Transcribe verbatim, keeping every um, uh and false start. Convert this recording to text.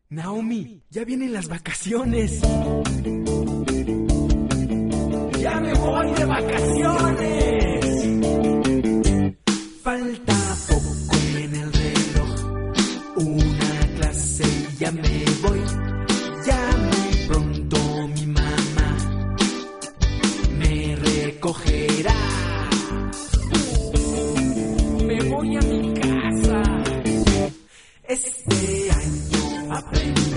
Naomi, ya vienen las vacaciones. ¡Ya me voy de vacaciones! Falta poco en el reloj, una clase y ya me voy. Ya muy pronto mi mamá me recogerá. Me voy a mi casa. Este año aprendí